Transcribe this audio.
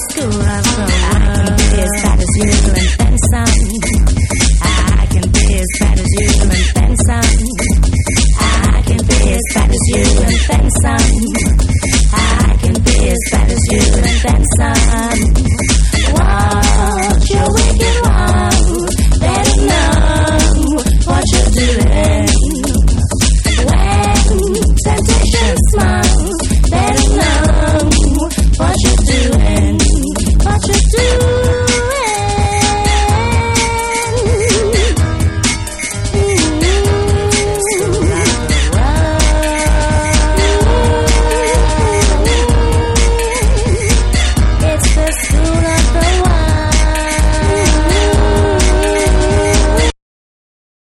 school of the world. I can be as fat as you and